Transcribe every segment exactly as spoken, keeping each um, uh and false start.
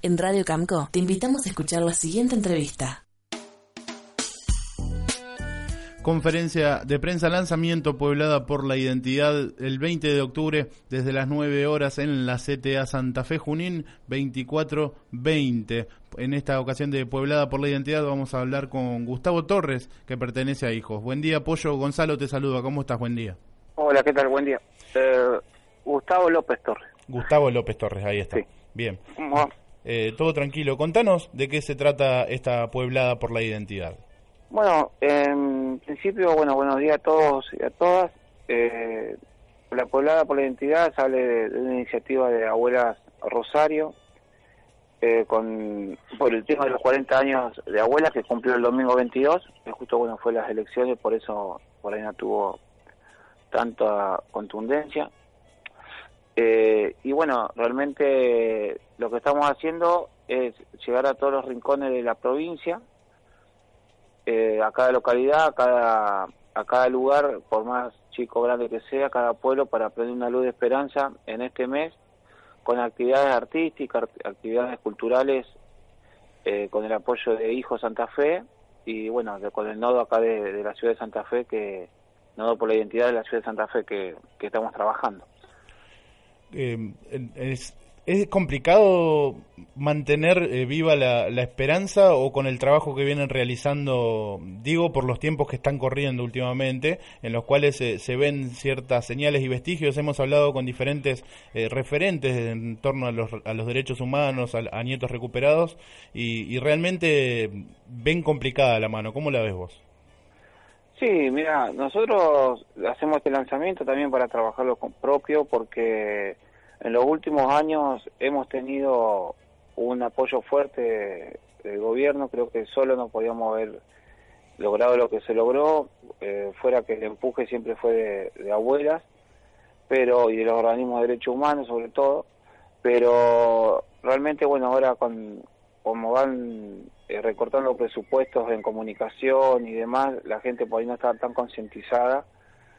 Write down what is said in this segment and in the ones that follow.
En Radio Camco te invitamos a escuchar la siguiente entrevista. Conferencia de prensa lanzamiento Pueblada por la Identidad el veinte de octubre desde las nueve horas en la C T A Santa Fe Junín veinticuatro veinte. En esta ocasión de Pueblada por la Identidad vamos a hablar con Gustavo Torres, que pertenece a Hijos. Buen día, Pollo. Gonzalo te saluda. ¿Cómo estás? Buen día. Hola, ¿qué tal? Buen día. Eh, Gustavo López Torres. Gustavo López Torres, ahí está. Sí. Bien. Bueno, Eh, todo tranquilo. Contanos de qué se trata esta Pueblada por la Identidad. Bueno, en principio, bueno, buenos días a todos y a todas. Eh, la Pueblada por la Identidad sale de, de una iniciativa de Abuelas Rosario, eh, con por el tema de los cuarenta años de Abuelas que cumplió el domingo veintidós, que justo, bueno, fue las elecciones, por eso por ahí no tuvo tanta contundencia. Eh, y bueno, realmente lo que estamos haciendo es llegar a todos los rincones de la provincia, Eh, a cada localidad, a cada, a cada lugar, por más chico o grande que sea, cada pueblo, para prender una luz de esperanza en este mes, con actividades artísticas, actividades culturales, eh, con el apoyo de Hijos Santa Fe, y bueno, de, con el nodo acá de, de la ciudad de Santa Fe, que nodo por la identidad de la ciudad de Santa Fe, que, que estamos trabajando. Eh, es... ¿Es complicado mantener eh, viva la, la esperanza o con el trabajo que vienen realizando, digo, por los tiempos que están corriendo últimamente, en los cuales eh, se ven ciertas señales y vestigios? Hemos hablado con diferentes eh, referentes en torno a los, a los derechos humanos, a, a nietos recuperados, y, y realmente ven complicada la mano. ¿Cómo la ves vos? Sí, mira, nosotros hacemos este lanzamiento también para trabajarlo con propio, porque en los últimos años hemos tenido un apoyo fuerte del gobierno. Creo que solo no podíamos haber logrado lo que se logró, eh, fuera que el empuje siempre fue de, de abuelas, pero y de los organismos de derechos humanos sobre todo, pero realmente, bueno, ahora con como van eh, recortando presupuestos en comunicación y demás, la gente por ahí no está tan concientizada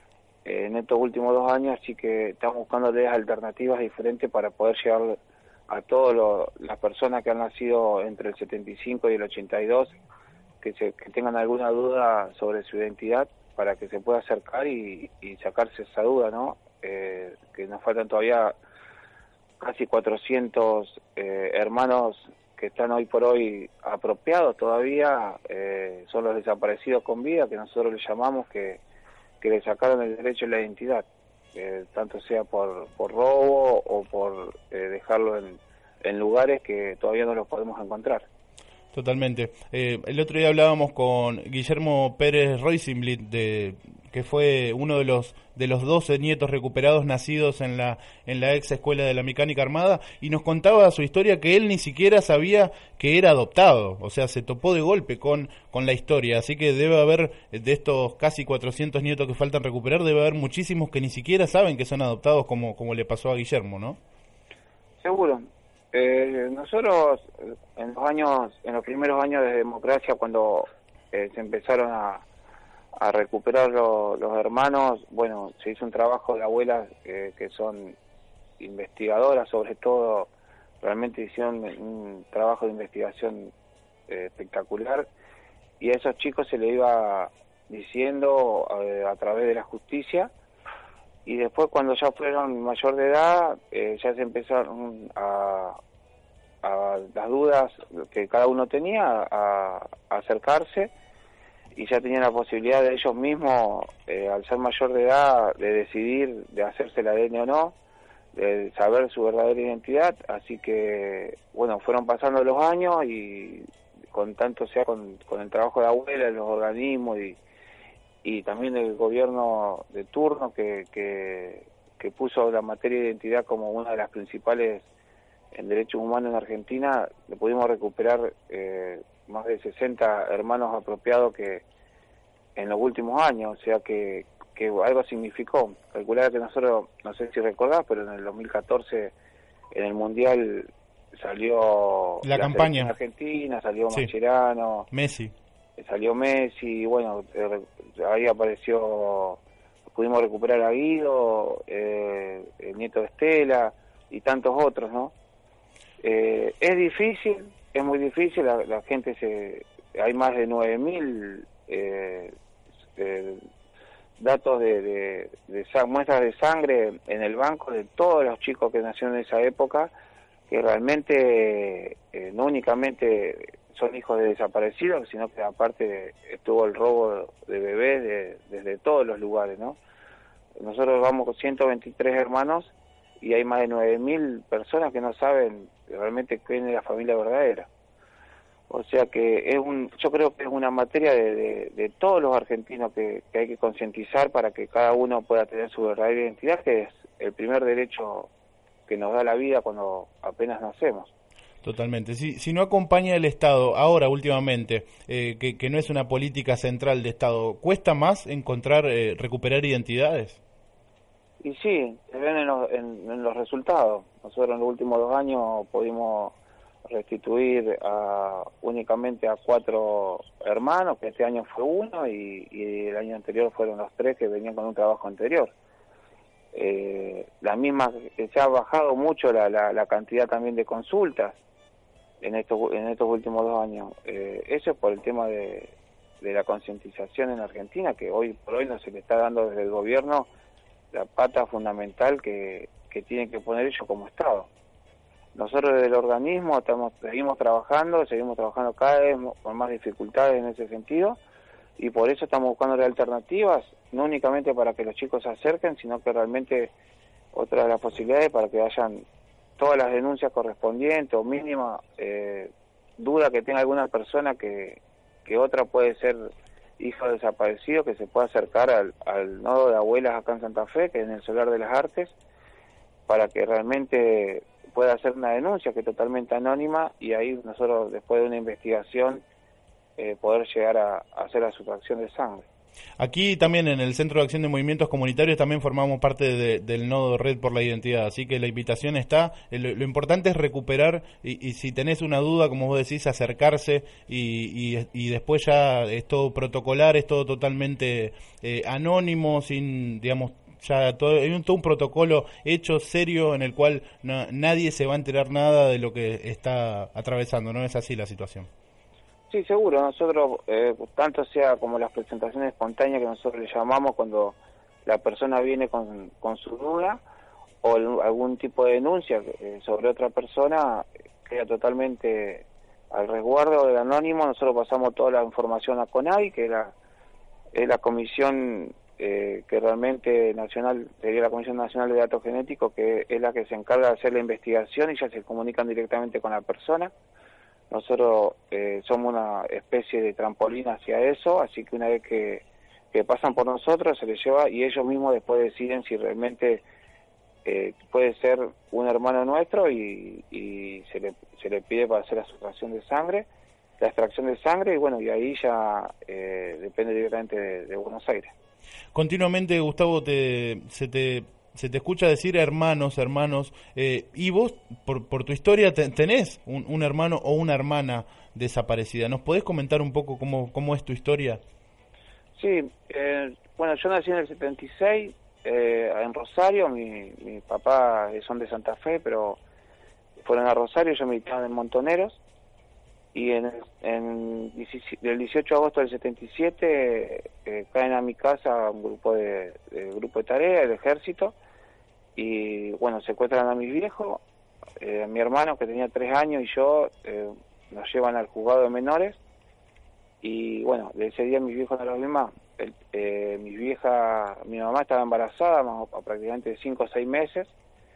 en estos últimos dos años, así que estamos buscando ideas alternativas diferentes para poder llegar a todas las personas que han nacido entre el setenta y cinco y el ochenta y dos, que, se, que tengan alguna duda sobre su identidad, para que se pueda acercar y, y sacarse esa duda, ¿no? Eh, que nos faltan todavía casi cuatrocientos eh, hermanos que están hoy por hoy apropiados todavía, eh, son los desaparecidos con vida, que nosotros les llamamos, que que le sacaron el derecho a la identidad, eh, tanto sea por, por robo o por eh, dejarlo en, en lugares que todavía no los podemos encontrar. Totalmente. Eh, el otro día hablábamos con Guillermo Pérez Roisenblit, de que fue uno de los de los doce nietos recuperados nacidos en la en la ex escuela de la Mecánica Armada, y nos contaba su historia, que él ni siquiera sabía que era adoptado, o sea, se topó de golpe con con la historia. Así que debe haber, de estos casi cuatrocientos nietos que faltan recuperar, debe haber muchísimos que ni siquiera saben que son adoptados, como como le pasó a Guillermo, ¿no? Seguro. Eh, nosotros en los años, en los primeros años de democracia, cuando eh, se empezaron a, a recuperar lo, los hermanos, bueno, se hizo un trabajo de abuelas eh, que son investigadoras, sobre todo, realmente hicieron un trabajo de investigación eh, espectacular, y a esos chicos se le iba diciendo eh, a través de la justicia. Y después, cuando ya fueron mayor de edad, eh, ya se empezaron a, a las dudas que cada uno tenía, a, a acercarse, y ya tenían la posibilidad de ellos mismos, eh, al ser mayor de edad, de decidir de hacerse el A D N o no, de saber su verdadera identidad. Así que, bueno, fueron pasando los años, y con tanto sea con, con el trabajo de abuela, los organismos y y también el gobierno de turno, que, que, que puso la materia de identidad como una de las principales en derechos humanos en Argentina, le pudimos recuperar eh, más de sesenta hermanos apropiados que en los últimos años, o sea que, que algo significó. Calcular que nosotros, no sé si recordás, pero en el dos mil catorce en el Mundial salió la, la campaña argentina, salió sí. Mascherano, Messi. Salió Messi, bueno, eh, ahí apareció, pudimos recuperar a Guido, eh, el nieto de Estela y tantos otros, ¿no? Eh, es difícil, es muy difícil, la, la gente se... Hay más de nueve mil eh, eh, datos de, de, de, de muestras de sangre en el banco de todos los chicos que nacieron en esa época, que realmente eh, no únicamente son hijos de desaparecidos, sino que aparte estuvo el robo de bebés de, desde todos los lugares, ¿no? Nosotros vamos con ciento veintitrés hermanos y hay más de nueve mil personas que no saben realmente quién es la familia verdadera. O sea que es un, yo creo que es una materia de, de, de todos los argentinos que, que hay que concientizar para que cada uno pueda tener su verdadera identidad, que es el primer derecho que nos da la vida cuando apenas nacemos. Totalmente. Si, si no acompaña el Estado, ahora últimamente, eh, que, que no es una política central de Estado, ¿cuesta más encontrar, eh, recuperar identidades? Y sí, se ven en los, en, en los resultados. Nosotros en los últimos dos años pudimos restituir a, únicamente a cuatro hermanos, que este año fue uno y, y el año anterior fueron los tres que venían con un trabajo anterior. Eh, la misma, se ha bajado mucho la, la, la cantidad también de consultas en estos en estos últimos dos años. Eh, eso es por el tema de, de la concientización en Argentina, que hoy por hoy no se le está dando desde el gobierno la pata fundamental que, que tienen que poner ellos como Estado. Nosotros desde el organismo estamos seguimos trabajando, seguimos trabajando cada vez con más dificultades en ese sentido, y por eso estamos buscando alternativas, no únicamente para que los chicos se acerquen, sino que realmente otra de las posibilidades para que hayan todas las denuncias correspondientes o mínima eh, duda que tenga alguna persona que, que otra puede ser hijo desaparecido, que se pueda acercar al, al nodo de abuelas acá en Santa Fe, que es en el Solar de las Artes, para que realmente pueda hacer una denuncia que es totalmente anónima, y ahí nosotros, después de una investigación, eh, poder llegar a, a hacer la sustracción de sangre. Aquí también en el Centro de Acción de Movimientos Comunitarios también formamos parte de, del nodo Red por la Identidad, así que la invitación está. Lo, lo importante es recuperar y, y si tenés una duda, como vos decís, acercarse y, y, y después ya es todo protocolar, es todo totalmente eh, anónimo, sin, digamos, ya todo, hay un, todo un protocolo hecho, serio, en el cual no, nadie se va a enterar nada de lo que está atravesando, ¿no es así la situación? Sí, seguro. Nosotros, eh, tanto sea como las presentaciones espontáneas que nosotros le llamamos cuando la persona viene con, con su duda o el, algún tipo de denuncia eh, sobre otra persona, queda totalmente al resguardo del anónimo. Nosotros pasamos toda la información a CONADI, que es la, es la comisión eh, que realmente nacional, sería la Comisión Nacional de Datos Genéticos, que es la que se encarga de hacer la investigación y ya se comunican directamente con la persona. Nosotros eh, somos una especie de trampolín hacia eso, así que una vez que, que pasan por nosotros se les lleva y ellos mismos después deciden si realmente eh, puede ser un hermano nuestro y, y se, le, se le pide para hacer la sustracción de sangre, la extracción de sangre, y bueno, y ahí ya eh, depende directamente de, de Buenos Aires. Continuamente, Gustavo, te, se te... se te escucha decir hermanos, hermanos, eh, y vos, por, por tu historia, te, tenés un, un hermano o una hermana desaparecida. ¿Nos podés comentar un poco cómo, cómo es tu historia? Sí, eh, bueno, yo nací en el setenta y seis, eh, en Rosario. Mi, mi papá son de Santa Fe, pero fueron a Rosario, yo militaba en Montoneros, y en, en el dieciocho de agosto del setenta y siete eh, caen a mi casa un grupo de, de grupo de tarea del ejército, y bueno, secuestran a mi viejo, eh, a mi hermano que tenía tres años y yo, eh, nos llevan al juzgado de menores, y bueno, de ese día mis viejos no los vi más. El, eh, mi vieja, mi mamá estaba embarazada más o prácticamente de cinco o seis meses,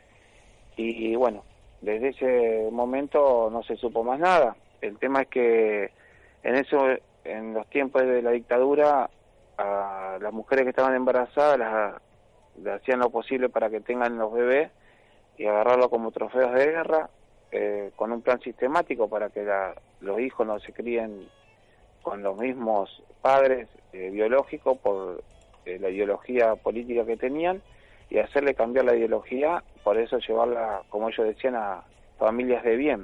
y bueno, desde ese momento no se supo más nada. El tema es que en eso, en los tiempos de la dictadura, a las mujeres que estaban embarazadas las, las hacían lo posible para que tengan los bebés y agarrarlos como trofeos de guerra, eh, con un plan sistemático para que la, los hijos no se críen con los mismos padres eh, biológicos por eh, la ideología política que tenían, y hacerle cambiar la ideología, por eso llevarla, como ellos decían, a familias de bien.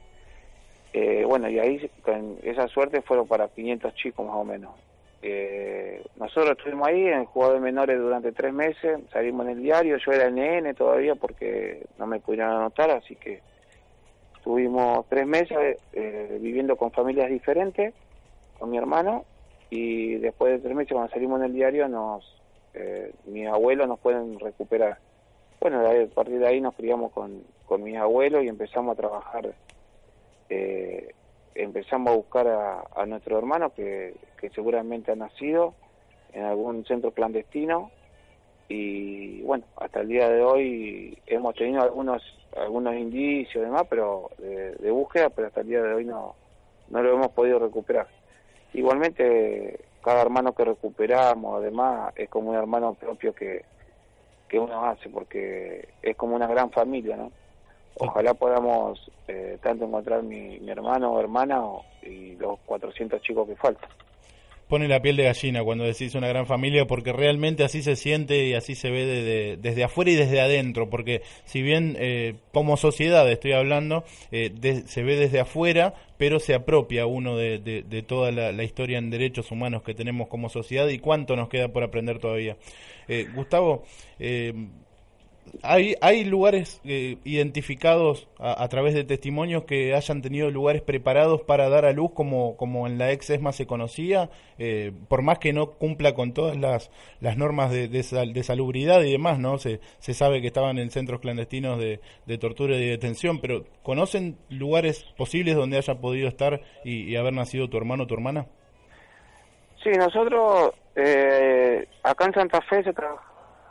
Eh, bueno, y ahí con esa suerte fueron para quinientos chicos más o menos. Eh, nosotros estuvimos ahí en el juzgado de menores durante tres meses, salimos en el diario, yo era N N todavía porque no me pudieron anotar, así que estuvimos tres meses eh, viviendo con familias diferentes, con mi hermano, y después de tres meses cuando salimos en el diario, nos eh, mis abuelos nos pueden recuperar. Bueno, a partir de ahí nos criamos con, con mis abuelos y empezamos a trabajar, eh, empezamos a buscar a, a nuestro hermano que, que seguramente ha nacido en algún centro clandestino, y bueno, hasta el día de hoy hemos tenido algunos algunos indicios y demás, pero de, de búsqueda, pero hasta el día de hoy no, no lo hemos podido recuperar. Igualmente, cada hermano que recuperamos, además, es como un hermano propio que, que uno hace, porque es como una gran familia, ¿no? Ojalá podamos eh, tanto encontrar mi, mi hermano o hermana o, y los cuatrocientos chicos que faltan. Pone la piel de gallina cuando decís una gran familia, porque realmente así se siente y así se ve de, de, desde afuera y desde adentro, porque si bien eh, como sociedad estoy hablando, eh, de, se ve desde afuera, pero se apropia uno de, de, de toda la, la historia en derechos humanos que tenemos como sociedad y cuánto nos queda por aprender todavía. Eh, Gustavo, eh, ¿Hay, hay lugares eh, identificados a, a través de testimonios que hayan tenido lugares preparados para dar a luz como, como en la ex ESMA se conocía, eh, por más que no cumpla con todas las, las normas de, de, sal, de salubridad y demás, ¿no? Se, se sabe que estaban en centros clandestinos de, de tortura y detención, pero ¿conocen lugares posibles donde haya podido estar y, y haber nacido tu hermano o tu hermana? Sí, nosotros eh, acá en Santa Fe se trabaja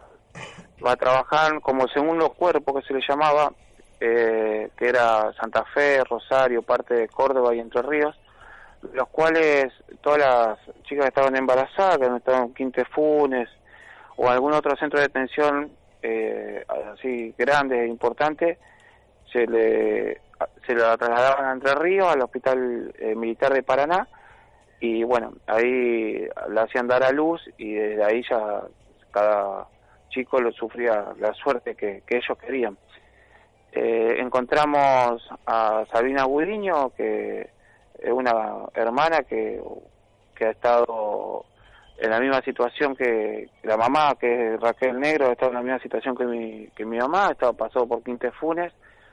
va a trabajar como según los cuerpos que se le llamaba, eh, que era Santa Fe, Rosario, parte de Córdoba y Entre Ríos, los cuales todas las chicas que estaban embarazadas, que estaban en Quinte Funes o algún otro centro de detención eh, así grande e importante, se le se la trasladaban a Entre Ríos, al Hospital eh, Militar de Paraná, y bueno, ahí la hacían dar a luz y desde ahí ya cada chico lo sufría la suerte que, que ellos querían. Eh, encontramos a Sabina Gudiño, que es una hermana que, que ha estado en la misma situación que la mamá, que es Raquel Negro, ha estado en la misma situación que mi, que mi mamá, ha estado pasado por Quinte Funes,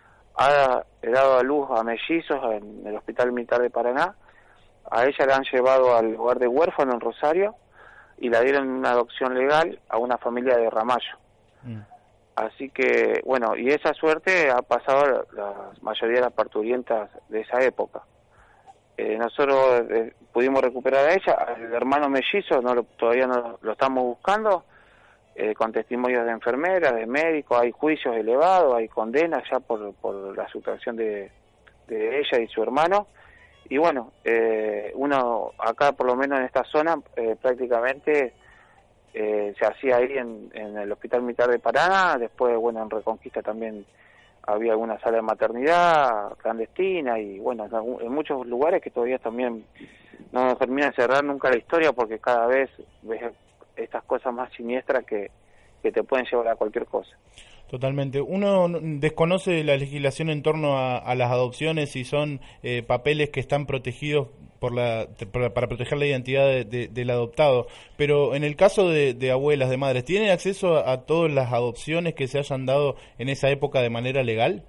ha dado a luz a mellizos en el Hospital Militar de Paraná, a ella la han llevado al hogar de huérfano en Rosario, y la dieron una adopción legal a una familia de Ramallo. Mm. Así que, bueno, y esa suerte ha pasado a la mayoría de las parturientas de esa época. Eh, nosotros eh, pudimos recuperar a ella, al hermano mellizo no lo, todavía no lo estamos buscando, eh, con testimonios de enfermeras, de médicos, hay juicios elevados, hay condenas ya por, por la sustracción de, de ella y su hermano. Y bueno, eh, uno acá, por lo menos en esta zona, eh, prácticamente eh, se hacía ahí en, en el Hospital Militar de Paraná. Después, bueno, en Reconquista también había alguna sala de maternidad clandestina y bueno, en, en muchos lugares que todavía también no termina de cerrar nunca la historia, porque cada vez ves estas cosas más siniestras que, que te pueden llevar a cualquier cosa. Totalmente. Uno desconoce la legislación en torno a, a las adopciones y son eh, papeles que están protegidos por la para, para proteger la identidad de, de, del adoptado. Pero en el caso de, de abuelas, de madres, ¿tienen acceso a, a todas las adopciones que se hayan dado en esa época de manera legal?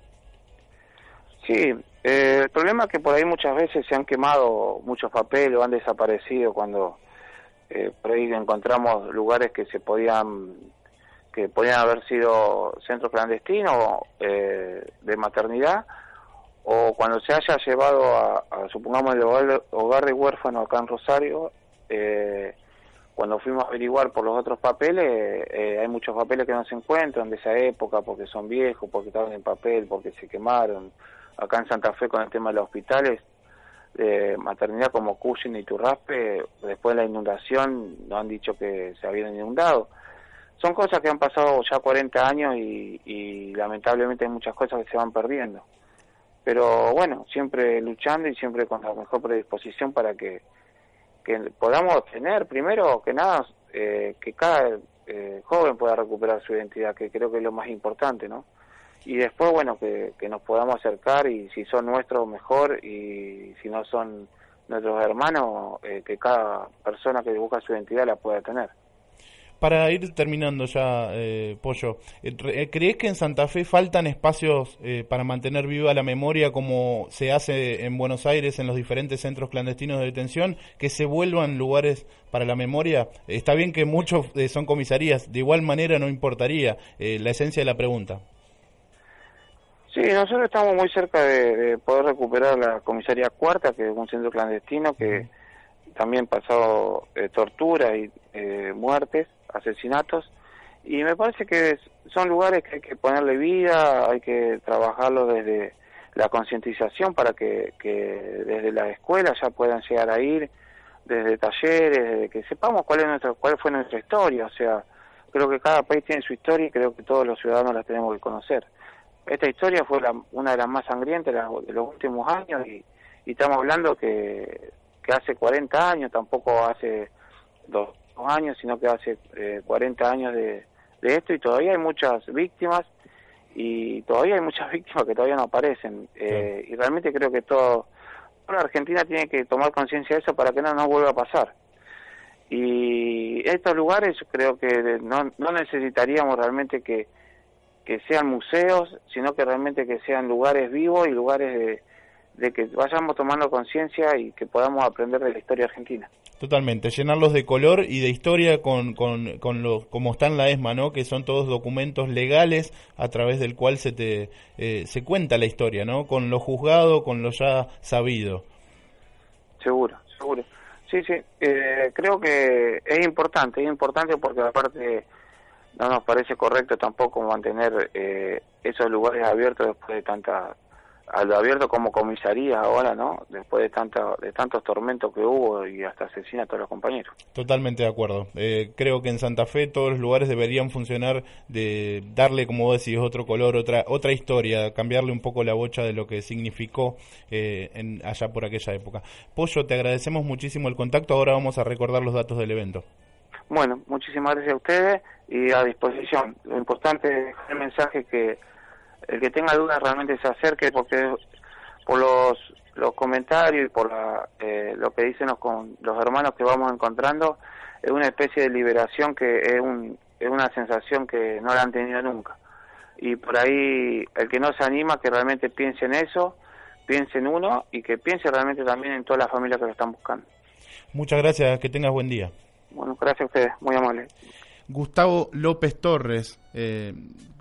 Sí, eh, el problema es que por ahí muchas veces se han quemado muchos papeles o han desaparecido cuando eh, por ahí encontramos lugares que se podían que podían haber sido centros clandestinos eh, de maternidad, o cuando se haya llevado a, a supongamos, el hogar, hogar de huérfanos acá en Rosario, eh, cuando fuimos a averiguar por los otros papeles, eh, hay muchos papeles que no se encuentran de esa época, porque son viejos, porque estaban en papel, porque se quemaron. Acá en Santa Fe, con el tema de los hospitales de maternidad como Cushing y Turraspe, después de la inundación nos han dicho que se habían inundado. Son cosas que han pasado ya cuarenta años y, y lamentablemente hay muchas cosas que se van perdiendo. Pero bueno, siempre luchando y siempre con la mejor predisposición para que, que podamos tener, primero que nada, eh, que cada eh, joven pueda recuperar su identidad, que creo que es lo más importante, ¿no? Y después, bueno, que, que nos podamos acercar y si son nuestros, mejor, y si no son nuestros hermanos, eh, que cada persona que busca su identidad la pueda tener. Para ir terminando ya, eh, Pollo, eh, ¿crees que en Santa Fe faltan espacios eh, para mantener viva la memoria como se hace en Buenos Aires en los diferentes centros clandestinos de detención, que se vuelvan lugares para la memoria? Está bien que muchos eh, son comisarías, de igual manera no importaría eh, la esencia de la pregunta. Sí, nosotros estamos muy cerca de, de poder recuperar la comisaría Cuarta, que es un centro clandestino que también pasado eh, tortura y eh, muertes, asesinatos, y me parece que son lugares que hay que ponerle vida, hay que trabajarlo desde la concientización para que, que desde las escuelas ya puedan llegar a ir, desde talleres, desde que sepamos cuál es nuestra, cuál fue nuestra historia. O sea, creo que cada país tiene su historia y creo que todos los ciudadanos la tenemos que conocer. Esta historia fue la, una de las más sangrientas de los últimos años y, y estamos hablando que, que hace cuarenta años, tampoco hace dos años, sino que hace eh, cuarenta años de, de esto, y todavía hay muchas víctimas y todavía hay muchas víctimas que todavía no aparecen. Eh, y realmente creo que todo, toda la Argentina tiene que tomar conciencia de eso para que no nos vuelva a pasar. Y estos lugares creo que no, no necesitaríamos realmente que, que sean museos, sino que realmente que sean lugares vivos y lugares de, de que vayamos tomando conciencia y que podamos aprender de la historia argentina. Totalmente, llenarlos de color y de historia con, con, con lo, como está en la ESMA, ¿no? Que son todos documentos legales a través del cual se te eh, se cuenta la historia, ¿no? Con lo juzgado, con lo ya sabido. Seguro, seguro. Sí, sí, eh, creo que es importante, es importante porque aparte no nos parece correcto tampoco mantener eh, esos lugares abiertos después de tanta, a lo abierto como comisaría ahora, ¿no? Después de tanta, de tantos tormentos que hubo y hasta asesina a todos los compañeros. Totalmente de acuerdo. Eh, creo que en Santa Fe todos los lugares deberían funcionar de darle, como vos decís, otro color, otra otra historia, cambiarle un poco la bocha de lo que significó eh, en, allá por aquella época. Pollo, te agradecemos muchísimo el contacto. Ahora vamos a recordar los datos del evento. Bueno, muchísimas gracias a ustedes y a disposición. Lo importante es dejar el mensaje que el que tenga dudas realmente se acerque, porque por los los comentarios y por la, eh, lo que dicen los, con, los hermanos que vamos encontrando, es una especie de liberación que es, un, es una sensación que no la han tenido nunca. Y por ahí el que no se anima, que realmente piense en eso, piense en uno y que piense realmente también en todas las familias que lo están buscando. Muchas gracias, que tengas buen día. Bueno, gracias a ustedes, muy amables. Gustavo López Torres eh,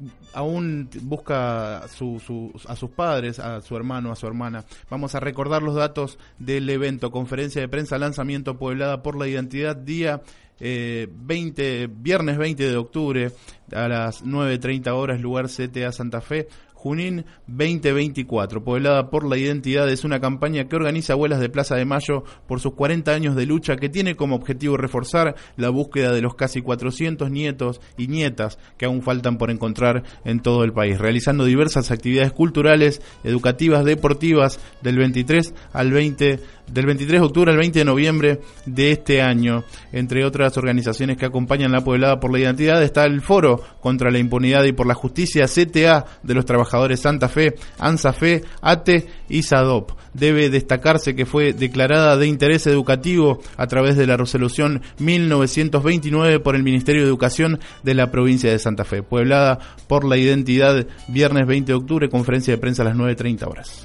aún busca su, su, a sus padres, a su hermano, a su hermana. Vamos a recordar los datos del evento: conferencia de prensa, lanzamiento Pueblada por la Identidad, día eh, veinte, viernes veinte de octubre a las nueve treinta horas, lugar C T A Santa Fe, Junín veinte veinticuatro. Pueblada por la Identidad es una campaña que organiza Abuelas de Plaza de Mayo por sus cuarenta años de lucha, que tiene como objetivo reforzar la búsqueda de los casi cuatrocientos nietos y nietas que aún faltan por encontrar en todo el país, realizando diversas actividades culturales, educativas, deportivas del veintitrés al veinte del veintitrés de octubre al veinte de noviembre de este año. Entre otras organizaciones que acompañan la Pueblada por la Identidad está el Foro contra la Impunidad y por la Justicia, C T A de los Trabajadores Santa Fe, ANSAFE, ATE y SADOP. Debe destacarse que fue declarada de interés educativo a través de la resolución mil novecientos veintinueve por el Ministerio de Educación de la provincia de Santa Fe. Pueblada por la Identidad, viernes veinte de octubre, conferencia de prensa a las nueve treinta horas.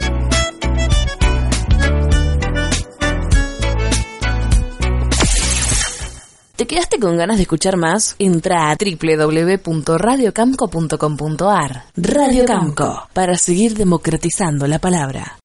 ¿Te quedaste con ganas de escuchar más? Entra a doble u doble u doble u punto radio camco punto com punto a r. Radio Camco, para seguir democratizando la palabra.